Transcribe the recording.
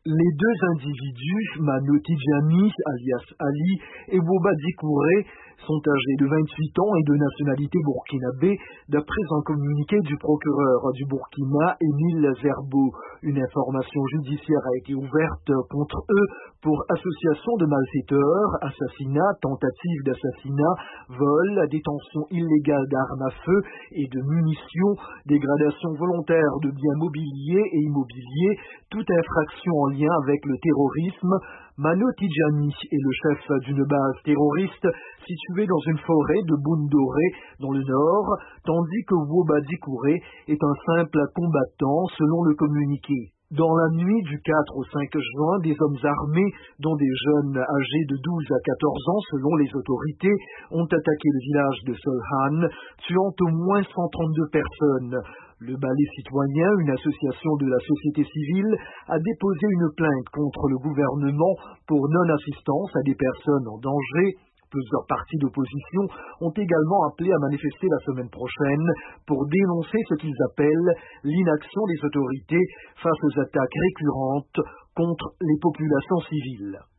Les deux individus, Mano Tidjani, alias Ali, et Bobadi Kouré, sont âgés de 28 ans et de nationalité burkinabé, d'après un communiqué du procureur du Burkina, Émile Zerbo. Une information judiciaire a été ouverte contre eux pour association de malfaiteurs, assassinat, tentative d'assassinat, vol, détention illégale d'armes à feu et de munitions, dégradation volontaire de biens mobiliers et immobiliers, toute infraction en lien avec le terrorisme. Mano Tidjani est le chef d'une base terroriste située dans une forêt de Boundoré dans le nord, tandis que Bobadi Kouré est un simple combattant selon le communiqué. Dans la nuit du 4 au 5 juin, des hommes armés, dont des jeunes âgés de 12 à 14 ans selon les autorités, ont attaqué le village de Solhan, tuant au moins 132 personnes. Le Balai citoyen, une association de la société civile, a déposé une plainte contre le gouvernement pour non-assistance à des personnes en danger. Plusieurs partis d'opposition ont également appelé à manifester la semaine prochaine pour dénoncer ce qu'ils appellent l'inaction des autorités face aux attaques récurrentes contre les populations civiles.